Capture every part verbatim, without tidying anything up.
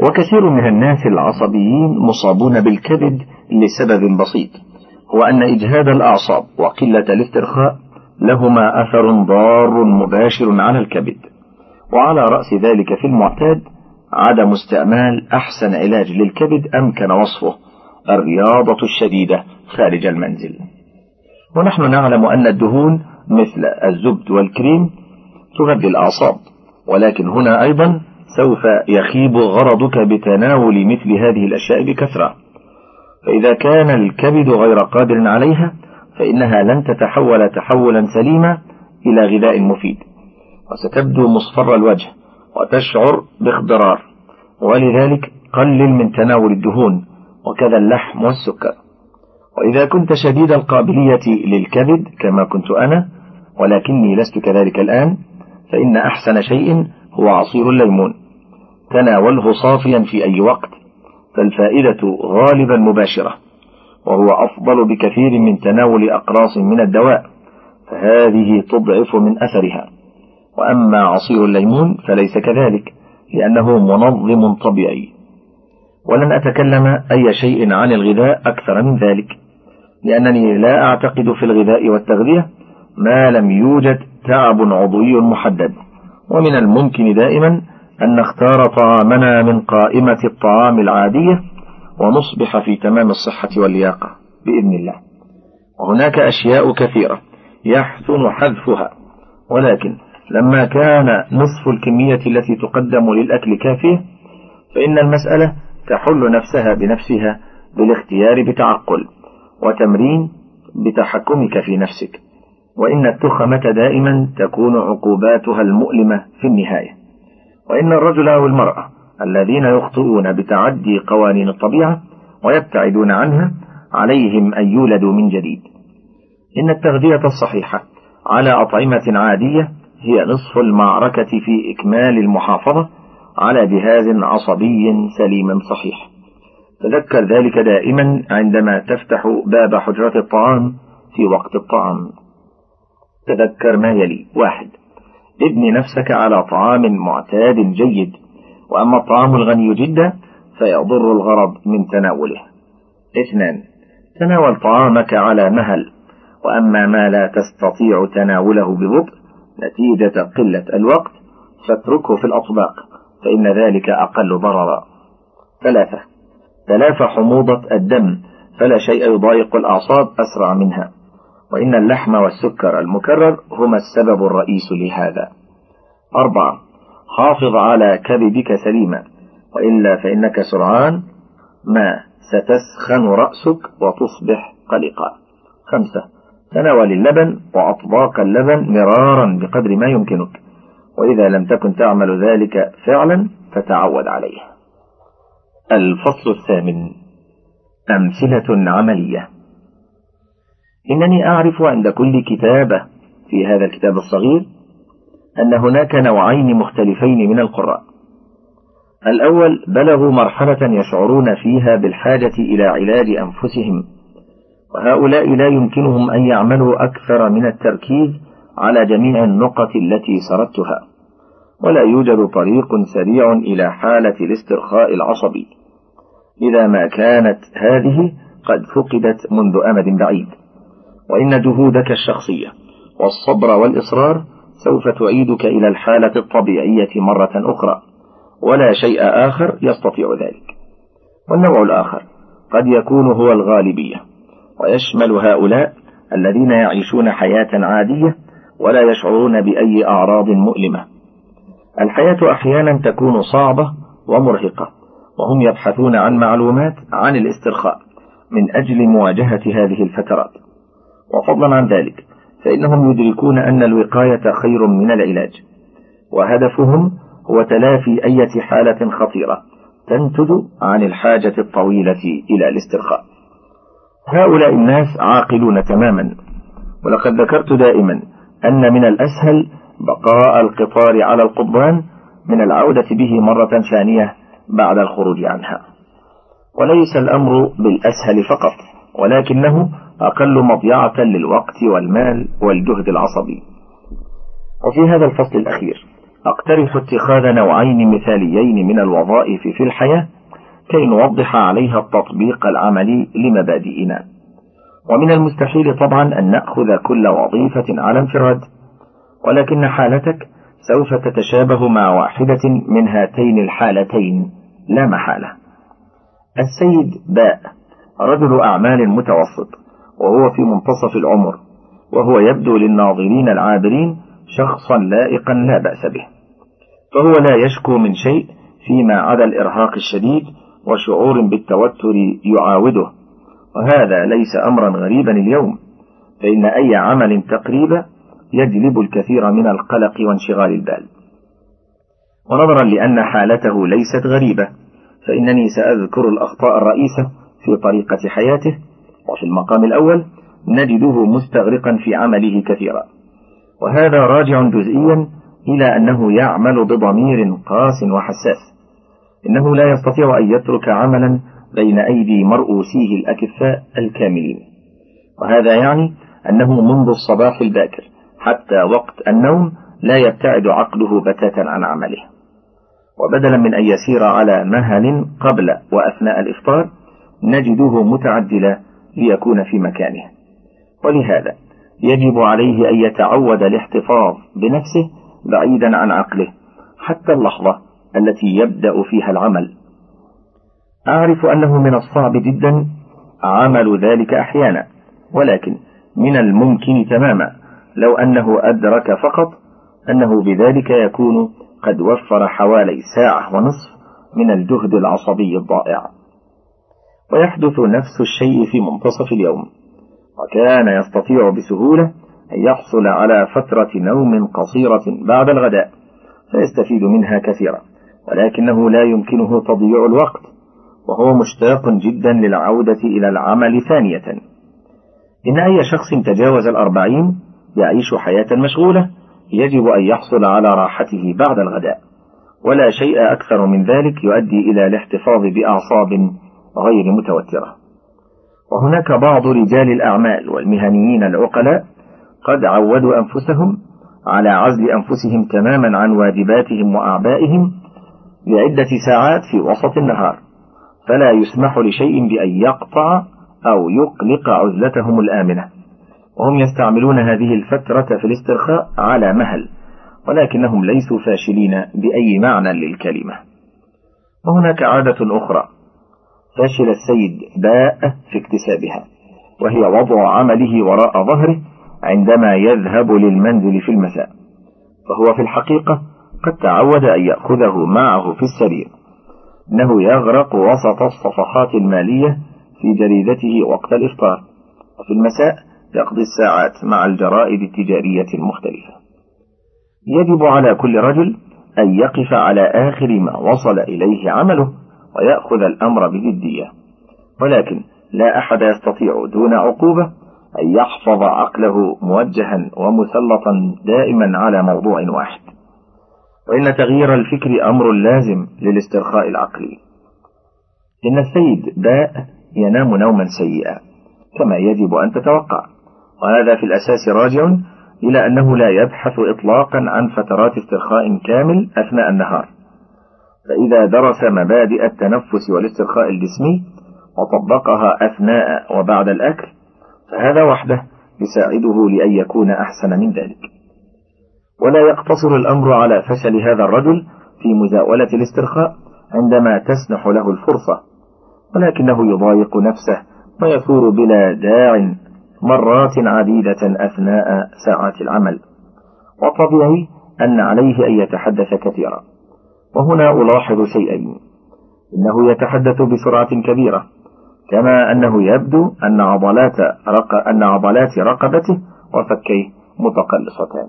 وكثير من الناس العصبيين مصابون بالكبد لسبب بسيط، هو أن إجهاد الأعصاب وقلة الاسترخاء لهما أثر ضار مباشر على الكبد. وعلى رأس ذلك في المعتاد عدم استعمال أحسن علاج للكبد أمكن وصفه الرياضة الشديدة خارج المنزل. ونحن نعلم أن الدهون مثل الزبد والكريم تغذي الأعصاب، ولكن هنا أيضا سوف يخيب غرضك بتناول مثل هذه الأشياء بكثرة، فإذا كان الكبد غير قادر عليها فإنها لن تتحول تحولا سليما إلى غذاء مفيد، وستبدو مصفر الوجه وتشعر باخضرار. ولذلك قلل من تناول الدهون وكذا اللحم والسكر. وإذا كنت شديد القابلية للكبد كما كنت أنا، ولكني لست كذلك الآن، فإن أحسن شيء هو عصير الليمون، تناوله صافيا في أي وقت، فالفائدة غالبا مباشرة، وهو أفضل بكثير من تناول أقراص من الدواء، فهذه تضعف من أثرها. وأما عصير الليمون فليس كذلك، لأنه منظم طبيعي. ولن أتكلم أي شيء عن الغذاء أكثر من ذلك، لأنني لا أعتقد في الغذاء والتغذية ما لم يوجد تعب عضوي محدد. ومن الممكن دائما أن نختار طعامنا من قائمة الطعام العادية ونصبح في تمام الصحة واللياقة بإذن الله. وهناك أشياء كثيرة يحسن حذفها، ولكن لما كان نصف الكمية التي تقدم للأكل كافية فإن المسألة تحل نفسها بنفسها بالاختيار بتعقل وتمرين بتحكمك في نفسك. وإن التخمة دائما تكون عقوباتها المؤلمة في النهاية. وإن الرجل أو المرأة الذين يخطئون بتعدي قوانين الطبيعة ويبتعدون عنها عليهم أن يولدوا من جديد. إن التغذية الصحيحة على أطعمة عادية هي نصف المعركة في إكمال المحافظة على جهاز عصبي سليم صحيح. تذكر ذلك دائما عندما تفتح باب حجرة الطعام في وقت الطعام. تذكر ما يلي: واحد، ابني نفسك على طعام معتاد جيد، وأما الطعام الغني جدا فيضر الغرض من تناوله. اثنان، تناول طعامك على مهل، وأما ما لا تستطيع تناوله ببطء نتيجة قلة الوقت فاتركه في الأطباق، فإن ذلك أقل ضررا. ثلاثة، تلافى حموضة الدم، فلا شيء يضايق الأعصاب أسرع منها، وإن اللحم والسكر المكرر هما السبب الرئيس لهذا. أربعة، حافظ على كبدك سليما، وإلا فإنك سرعان ما ستسخن رأسك وتصبح قلقا. خمسة، تناول اللبن وأطباق اللبن مرارا بقدر ما يمكنك، وإذا لم تكن تعمل ذلك فعلا فتعود عليه. الفصل الثامن: أمثلة عملية. إنني أعرف عند كل كتابة في هذا الكتاب الصغير أن هناك نوعين مختلفين من القراء. الأول بلغوا مرحلة يشعرون فيها بالحاجة إلى علاج أنفسهم، وهؤلاء لا يمكنهم أن يعملوا أكثر من التركيز على جميع النقط التي سردتها، ولا يوجد طريق سريع إلى حالة الاسترخاء العصبي، إذا ما كانت هذه قد فقدت منذ أمد بعيد. وإن جهودك الشخصية والصبر والإصرار سوف تعيدك إلى الحالة الطبيعية مرة أخرى، ولا شيء آخر يستطيع ذلك. والنوع الآخر قد يكون هو الغالبية، ويشمل هؤلاء الذين يعيشون حياة عادية ولا يشعرون بأي أعراض مؤلمة. الحياة أحيانا تكون صعبة ومرهقة، وهم يبحثون عن معلومات عن الاسترخاء من أجل مواجهة هذه الفترات. وفضلا عن ذلك فإنهم يدركون أن الوقاية خير من العلاج، وهدفهم هو تلافي أي حالة خطيرة تنتج عن الحاجة الطويلة إلى الاسترخاء. هؤلاء الناس عاقلون تماما، ولقد ذكرت دائما أن من الأسهل بقاء القطار على القضبان من العودة به مرة ثانية بعد الخروج عنها. وليس الأمر بالأسهل فقط، ولكنه أقل مضيعة للوقت والمال والجهد العصبي. وفي هذا الفصل الأخير أقترح اتخاذ نوعين مثاليين من الوظائف في الحياة كي نوضح عليها التطبيق العملي لمبادئنا. ومن المستحيل طبعا أن نأخذ كل وظيفة على انفراد، ولكن حالتك سوف تتشابه مع واحدة من هاتين الحالتين لا محالة. السيد باء رجل أعمال متوسط، وهو في منتصف العمر، وهو يبدو للناظرين العابرين شخصا لائقا لا بأس به، فهو لا يشكو من شيء فيما عدا الإرهاق الشديد وشعور بالتوتر يعاوده، وهذا ليس أمرا غريبا اليوم، فإن أي عمل تقريبا يجلب الكثير من القلق وانشغال البال. ونظرا لأن حالته ليست غريبة، فإنني سأذكر الأخطاء الرئيسة في طريقة حياته. وفي المقام الأول نجده مستغرقا في عمله كثيرا، وهذا راجع جزئيا إلى أنه يعمل بضمير قاس وحساس. إنه لا يستطيع أن يترك عملا بين أيدي مرؤوسيه الأكفاء الكاملين، وهذا يعني أنه منذ الصباح الباكر حتى وقت النوم لا يبتعد عقله بتاتا عن عمله، وبدلا من أن يسير على مهل قبل وأثناء الإفطار نجده متعدلا ليكون في مكانه. ولهذا يجب عليه أن يتعود الاحتفاظ بنفسه بعيدا عن عقله حتى اللحظة التي يبدأ فيها العمل. أعرف أنه من الصعب جدا عمل ذلك أحيانا، ولكن من الممكن تماما لو أنه أدرك فقط أنه بذلك يكون قد وفر حوالي ساعة ونصف من الجهد العصبي الضائع. ويحدث نفس الشيء في منتصف اليوم، وكان يستطيع بسهولة أن يحصل على فترة نوم قصيرة بعد الغداء فيستفيد منها كثيرا، ولكنه لا يمكنه تضييع الوقت، وهو مشتاق جدا للعودة إلى العمل ثانية. إن أي شخص تجاوز الأربعين يعيش حياة مشغولة يجب أن يحصل على راحته بعد الغداء، ولا شيء أكثر من ذلك يؤدي إلى الاحتفاظ بأعصاب غير متوترة. وهناك بعض رجال الأعمال والمهنيين العقلاء قد عودوا أنفسهم على عزل أنفسهم تماما عن واجباتهم وأعبائهم لعدة ساعات في وسط النهار، فلا يسمح لشيء بأن يقطع أو يقلق عزلتهم الآمنة، وهم يستعملون هذه الفترة في الاسترخاء على مهل، ولكنهم ليسوا فاشلين بأي معنى للكلمة. وهناك عادة أخرى فشل السيد باء في اكتسابها، وهي وضع عمله وراء ظهره عندما يذهب للمنزل في المساء، فهو في الحقيقة قد تعود أن يأخذه معه في السرير. إنه يغرق وسط الصفحات المالية في جريدته وقت الإفطار، وفي المساء يقضي الساعات مع الجرائد التجارية المختلفة. يجب على كل رجل أن يقف على آخر ما وصل إليه عمله ويأخذ الأمر بجدية، ولكن لا أحد يستطيع دون عقوبة أن يحفظ عقله موجها ومسلطا دائما على موضوع واحد، وإن تغيير الفكر أمر لازم للاسترخاء العقلي. إن السيد باء ينام نوما سيئا كما يجب أن تتوقع، وهذا في الأساس راجع إلى أنه لا يبحث إطلاقا عن فترات استرخاء كامل أثناء النهار، فإذا درس مبادئ التنفس والاسترخاء الجسمي وطبقها أثناء وبعد الأكل فهذا وحده يساعده لأن يكون أحسن من ذلك. ولا يقتصر الأمر على فشل هذا الرجل في مزاولة الاسترخاء عندما تسنح له الفرصة، ولكنه يضايق نفسه ويثور بلا داع مرات عديدة أثناء ساعات العمل، وطبيعي أن عليه أن يتحدث كثيرا. وهنا ألاحظ شيئين: إنه يتحدث بسرعة كبيرة، كما أنه يبدو أن عضلات, رق... أن عضلات رقبته وفكيه متقلصتان.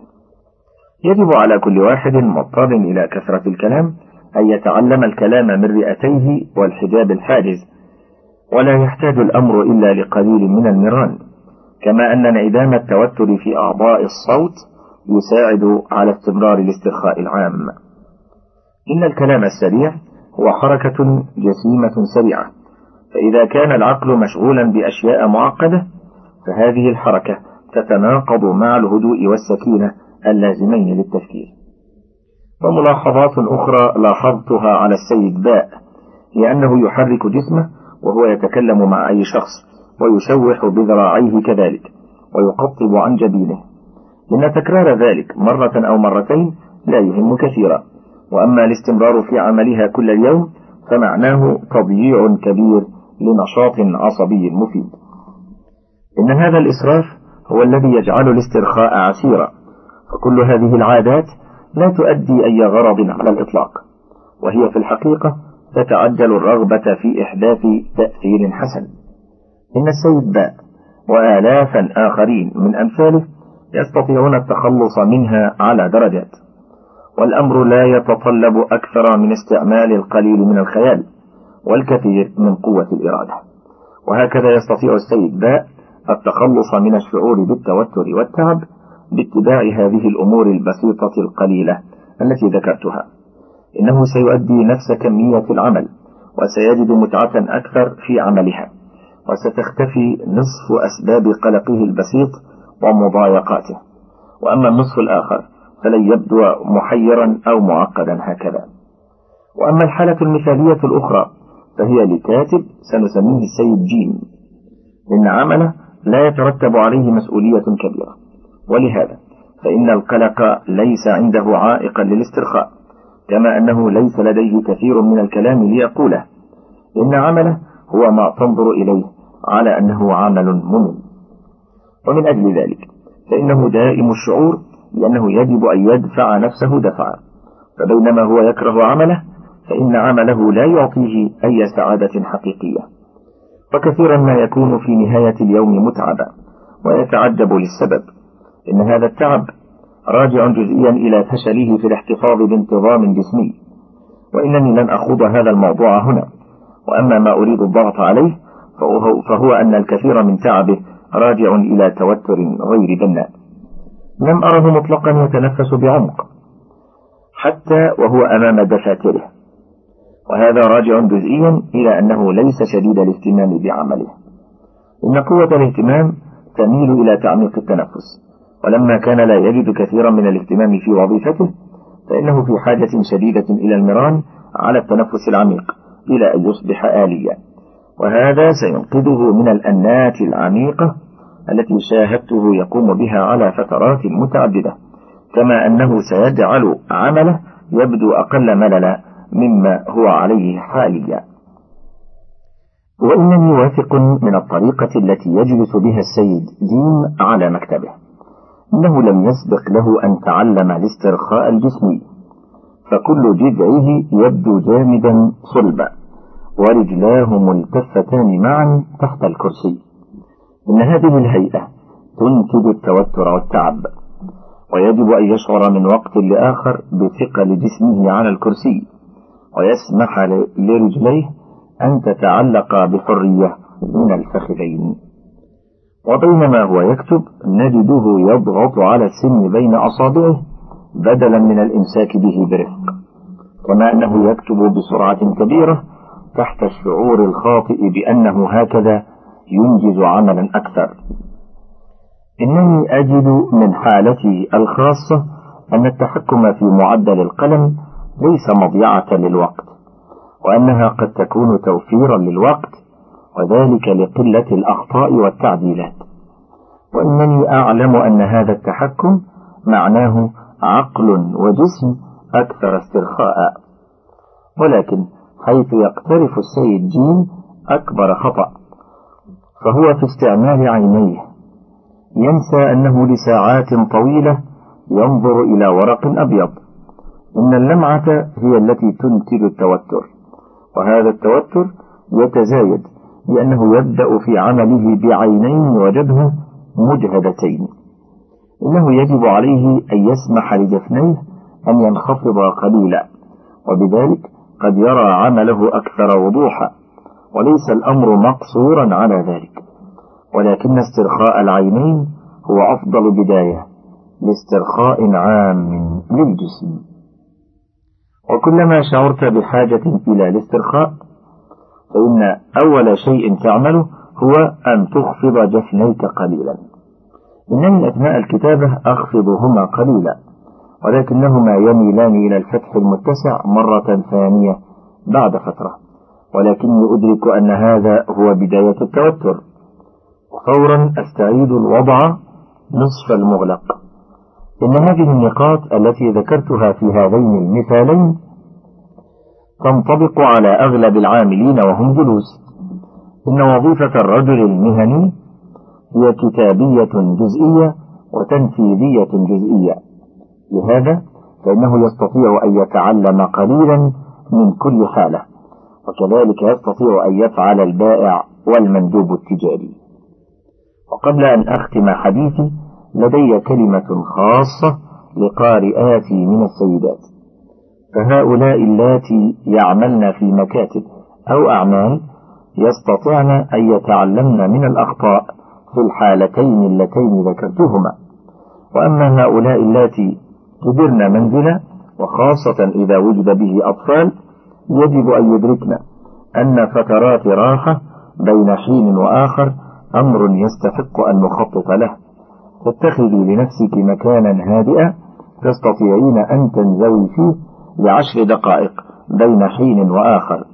يجب على كل واحد مضطر إلى كثرة الكلام أن يتعلم الكلام من رئتيه والحجاب الحاجز، ولا يحتاج الأمر إلا لقليل من المران، كما أن انعدام التوتر في أعضاء الصوت يساعد على استمرار الاسترخاء العام. إن الكلام السريع هو حركة جسيمة سريعة، فإذا كان العقل مشغولا بأشياء معقدة فهذه الحركة تتناقض مع الهدوء والسكينة اللازمين للتفكير. وملاحظات أخرى لاحظتها على السيد باء هي أنه يحرك جسمه وهو يتكلم مع أي شخص، ويشوح بذراعيه كذلك، ويقطب عن جبينه، إن تكرار ذلك مرة أو مرتين لا يهم كثيرا، وأما الاستمرار في عملها كل اليوم فمعناه تضييع كبير لنشاط عصبي مفيد. إن هذا الإسراف هو الذي يجعل الاسترخاء عسيرا، فكل هذه العادات لا تؤدي أي غرض على الإطلاق، وهي في الحقيقة تتعجل الرغبة في إحداث تأثير حسن. إن السيد باء وآلافا آخرين من أمثاله يستطيعون التخلص منها على درجات، والأمر لا يتطلب أكثر من استعمال القليل من الخيال والكثير من قوة الإرادة. وهكذا يستطيع السيد باء التخلص من الشعور بالتوتر والتعب باتباع هذه الأمور البسيطة القليلة التي ذكرتها. إنه سيؤدي نفس كمية العمل، وسيجد متعة أكثر في عملها، وستختفي نصف أسباب قلقه البسيط ومضايقاته، وأما النصف الآخر فلن يبدو محيرا أو معقدا هكذا. وأما الحالة المثالية الأخرى فهي لكاتب سنسميه السيد جيم، إن عمله لا يترتب عليه مسؤولية كبيرة، ولهذا فإن القلق ليس عنده عائقا للاسترخاء، كما أنه ليس لديه كثير من الكلام ليقوله، إن عمله هو ما تنظر إليه على أنه عمل ممل. ومن أجل ذلك فإنه دائم الشعور بأنه يجب أن يدفع نفسه دفعا، فبينما هو يكره عمله فإن عمله لا يعطيه أي سعادة حقيقية، وكثيرا ما يكون في نهاية اليوم متعبا ويتعجب للسبب. إن هذا التعب راجع جزئيا إلى فشله في الاحتفاظ بانتظام جسمي، وإنني لن أخوض هذا الموضوع هنا. وأما ما أريد الضغط عليه فهو أن الكثير من تعبه راجع إلى توتر غير بناء. لم أره مطلقا يتنفس بعمق حتى وهو أمام دفاتره، وهذا راجع جزئيا إلى أنه ليس شديد الاهتمام بعمله. إن قوة الاهتمام تميل إلى تعميق التنفس، ولما كان لا يجد كثيرا من الاهتمام في وظيفته فإنه في حاجة شديدة إلى المران على التنفس العميق إلى أن يصبح آليا، وهذا سينقذه من الأنات العميقة التي شاهدته يقوم بها على فترات متعددة، كما أنه سيجعل عمله يبدو أقل مللا مما هو عليه حاليا. وإنني واثق من الطريقة التي يجلس بها السيد جيم على مكتبه. إنه لم يسبق له أن تعلم الاسترخاء الجسمي، فكل جذعه يبدو جامدا صلبا، ورجلاه ملتفتان معا تحت الكرسي. إن هذه الهيئة تنتج التوتر والتعب، ويجب أن يشعر من وقت لآخر بثقل جسمه على الكرسي، ويسمح لرجليه أن تتعلق بحرية من الفخذين. وبينما هو يكتب نجده يضغط على السن بين أصابعه بدلا من الإمساك به برفق، كما أنه يكتب بسرعة كبيرة تحت الشعور الخاطئ بأنه هكذا ينجز عملا أكثر. إنني أجد من حالتي الخاصة أن التحكم في معدل القلم ليس مضيعة للوقت، وأنها قد تكون توفيرا للوقت، وذلك لقلة الأخطاء والتعديلات. وإنني أعلم أن هذا التحكم معناه عقل وجسم أكثر استرخاء، ولكن حيث يقترف السيد جيم أكبر خطأ، فهو في استعمال عينيه. ينسى أنه لساعات طويلة ينظر إلى ورق أبيض. إن اللمعة هي التي تنتج التوتر، وهذا التوتر يتزايد لأنه يبدأ في عمله بعينين وجبهة مجهدتين. إنه يجب عليه أن يسمح لجفنيه أن ينخفضا قليلا، وبذلك قد يرى عمله أكثر وضوحا، وليس الأمر مقصورا على ذلك، ولكن استرخاء العينين هو أفضل بداية لاسترخاء عام للجسم. وكلما شعرت بحاجة إلى الاسترخاء فإن أول شيء تعمله هو أن تخفض جفنيك قليلا. إنني أثناء الكتابة أخفضهما قليلا، ولكنهما يميلان إلى الفتح المتسع مرة ثانية بعد فترة، ولكني أدرك أن هذا هو بداية التوتر، وفورا أستعيد الوضع نصف المغلق. إن هذه النقاط التي ذكرتها في هذين المثالين تنطبق على أغلب العاملين وهم جلوس. إن وظيفة الرجل المهني هي كتابية جزئية وتنفيذية جزئية، لهذا فإنه يستطيع أن يتعلم قليلا من كل حالة، وكذلك يستطيع أن يفعل البائع والمندوب التجاري. وقبل أن أختم حديثي لدي كلمة خاصة لقارئاتي من السيدات، فهؤلاء اللاتي يعملن في مكاتب أو أعمال يستطيعن أن يتعلمن من الأخطاء في الحالتين اللتين ذكرتهما. وأما هؤلاء اللاتي تدرن منزلا، وخاصة إذا وجد به أطفال، يجب أن يدركن أن فترات راحة بين حين وآخر أمر يستحق أن نخطط له. فاتخذي لنفسك مكانا هادئا تستطيعين أن تنزوي فيه لعشر دقائق بين حين وآخر،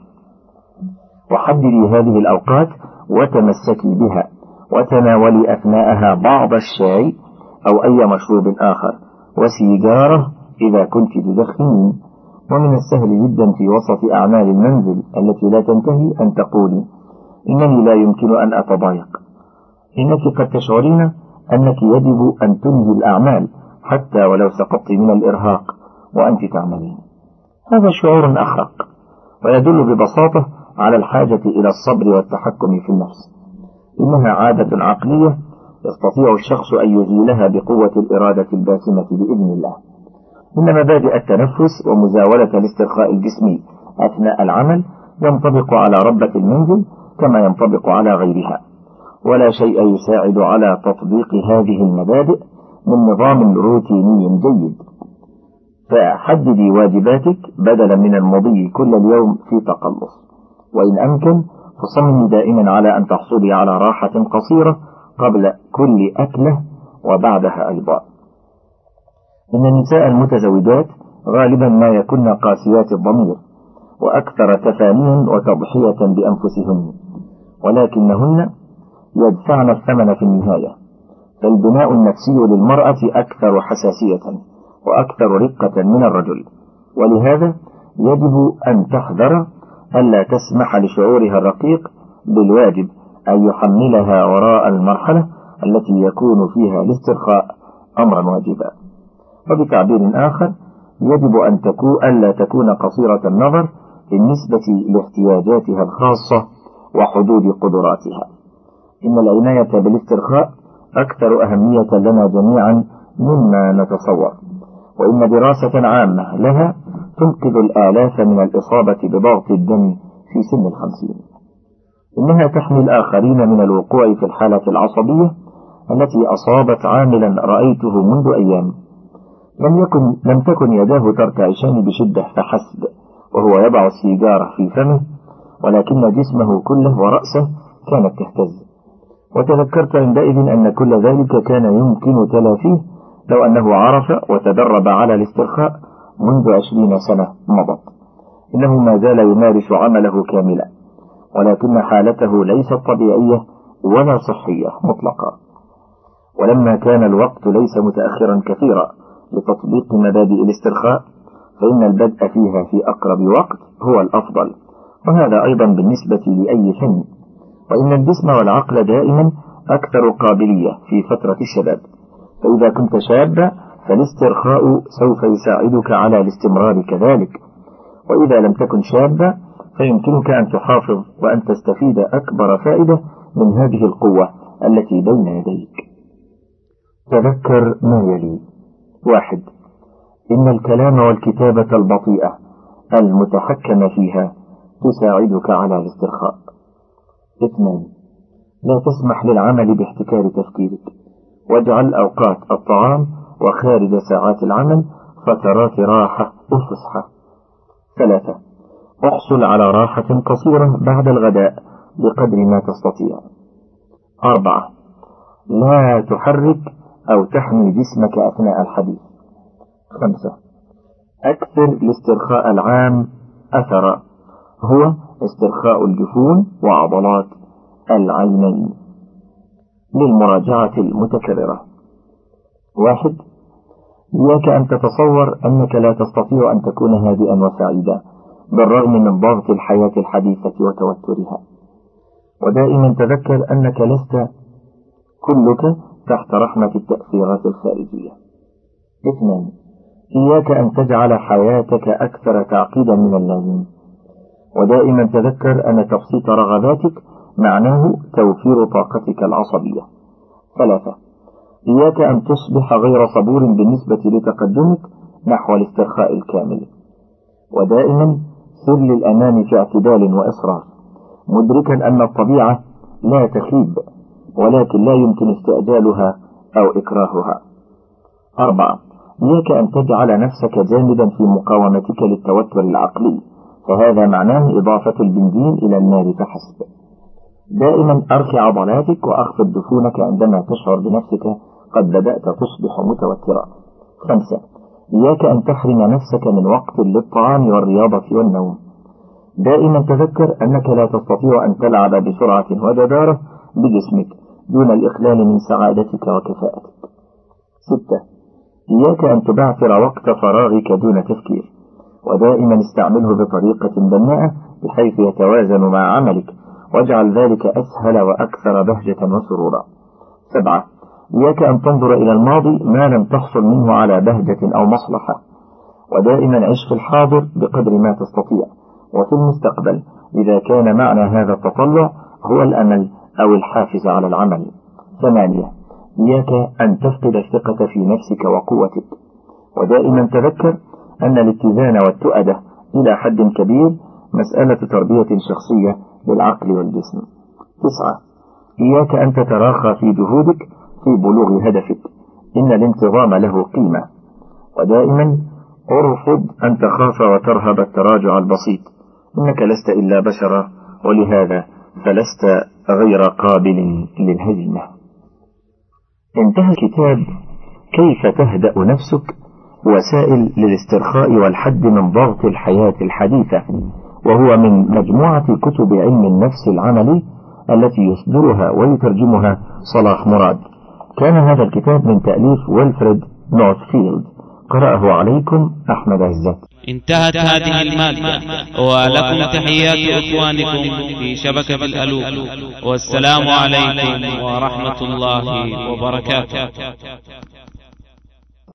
وحددي هذه الأوقات وتمسكي بها، وتناولي أثناءها بعض الشاي أو أي مشروب آخر وسيجارة إذا كنت تدخنين. ومن السهل جدا في وسط أعمال المنزل التي لا تنتهي أن تقولي إنني لا يمكن أن أتضايق. إنك قد تشعرين أنك يجب أن تنهي الأعمال حتى ولو سقطت من الإرهاق وأنت تعملين. هذا شعور أحرق، ويدل ببساطة على الحاجة إلى الصبر والتحكم في النفس. إنها عادة عقلية يستطيع الشخص أن يزيلها بقوة الإرادة الباسمة بإذن الله. إن مبادئ التنفس ومزاولة الاسترخاء الجسمي أثناء العمل ينطبق على ربة المنزل كما ينطبق على غيرها، ولا شيء يساعد على تطبيق هذه المبادئ من نظام روتيني جيد. فحددي واجباتك بدلا من المضي كل اليوم في تقلص، وإن أمكن فصممي دائما على أن تحصلي على راحة قصيرة قبل كل أكلة وبعدها أيضا. إن النساء المتزوجات غالبا ما يكن قاسيات الضمير وأكثر تفانيا وتضحية بأنفسهن، ولكنهن يدفعن الثمن في النهاية. فالبناء النفسي للمرأة أكثر حساسية وأكثر رقة من الرجل، ولهذا يجب أن تحذر ألا تسمح لشعورها الرقيق بالواجب أن يحملها وراء المرحلة التي يكون فيها الاسترخاء أمرا واجبا. وبتعبير آخر يجب أن تكون ألا تكون قصيرة النظر بالنسبة لاحتياجاتها الخاصة وحدود قدراتها. إن العناية بالاسترخاء أكثر أهمية لنا جميعا مما نتصور، وإن دراسة عامة لها تنقذ الآلاف من الإصابة بضغط الدم في سن الخمسين. إنها تحمي الآخرين من الوقوع في الحالة العصبية التي أصابت عاملا رأيته منذ أيام لم يكن لم تكن يداه ترتعشان بشدة فحسب وهو يضع السيجارة في فمه، ولكن جسمه كله ورأسه كانت تهتز. وتذكرت عندئذ أن كل ذلك كان يمكن تلافيه لو أنه عرف وتدرب على الاسترخاء منذ عشرين سنة مضت. إنه ما زال يمارس عمله كاملا، ولكن حالته ليست طبيعية ولا صحية مطلقة. ولما كان الوقت ليس متأخرا كثيرا لتطبيق مبادئ الاسترخاء، فإن البدء فيها في أقرب وقت هو الأفضل، وهذا أيضا بالنسبة لأي فن. وإن الجسم والعقل دائما أكثر قابلية في فترة الشباب، فإذا كنت شابا فالاسترخاء سوف يساعدك على الاستمرار كذلك، وإذا لم تكن شابا فيمكنك أن تحافظ وأن تستفيد أكبر فائدة من هذه القوة التي بين يديك. تذكر ما يلي: واحد، إن الكلام والكتابة البطيئة المتحكم فيها تساعدك على الاسترخاء. اثنان، لا تسمح للعمل باحتكار تفكيرك، واجعل أوقات الطعام وخارج ساعات العمل فترات راحة وفسحة. ثلاثة، احصل على راحة قصيرة بعد الغداء بقدر ما تستطيع. أربعة، لا تحرك أو تحمي جسمك أثناء الحديث. خمسة. أكثر الاسترخاء العام أثرا هو استرخاء الجفون وعضلات العينين. للمراجعة المتكررة: واحد. إياك أن تتصور أنك لا تستطيع أن تكون هادئا وسعيدا بالرغم من ضغط الحياة الحديثة وتوترها، ودائما تذكر أنك لست كلك تحت رحمة التأثيرات الخارجية. اثنان. إياك أن تجعل حياتك أكثر تعقيدا من اللازم، ودائما تذكر أن تبسيط رغباتك معناه توفير طاقتك العصبية. ثلاثة. إياك أن تصبح غير صبور بالنسبة لتقدمك نحو الاسترخاء الكامل، ودائما سر للأمام في اعتدال وإصرار، مدركا أن الطبيعة لا تخيب ولكن لا يمكن استعجالها أو إكراهها. أربعة. إياك أن تجعل نفسك جامدا في مقاومتك للتوتر العقلي، فهذا معناه إضافة البنزين إلى النار فحسب. دائما أرخي عضلاتك وأخفض دفونك عندما تشعر بنفسك قد بدأت تصبح متوترا. خمسة. إياك أن تحرم نفسك من وقت للطعام والرياضة والنوم، دائما تذكر أنك لا تستطيع أن تلعب بسرعة وجدارة بجسمك دون الإخلال من سعادتك وكفاءتك. ستة. إياك أن تبعثر وقت فراغك دون تفكير، ودائما استعمله بطريقة بناءة بحيث يتوازن مع عملك، واجعل ذلك أسهل وأكثر بهجة وسرورا. سبعة. إياك أن تنظر إلى الماضي ما لم تحصل منه على بهجة أو مصلحة، ودائما عش في الحاضر بقدر ما تستطيع، وفي المستقبل إذا كان معنى هذا التطلع هو الأمل أو الحافز على العمل. ثمانية. إياك أن تفقد الثقة في نفسك وقوتك، ودائما تذكر أن الاتزان والتؤدة إلى حد كبير مسألة تربية شخصية للعقل والجسم. تسعة. إياك أن تتراخى في جهودك في بلوغ هدفك، إن الانتظام له قيمة، ودائما ارفض أن تخاف وترهب التراجع البسيط، إنك لست إلا بشرا، ولهذا فلست غير قابل للهزيمة. انتهى كتاب كيف تهدأ نفسك، وسائل للاسترخاء والحد من ضغط الحياة الحديثة، وهو من مجموعة كتب علم النفس العملي التي يصدرها ويترجمها صلاح مراد. كان هذا الكتاب من تأليف ويلفريد نورثفيلد، قرأه عليكم أحمد عزت. انتهت هذه المادة، ولكم تحيات إخوانكم في شبكة الألوف، والسلام عليكم ورحمة الله وبركاته.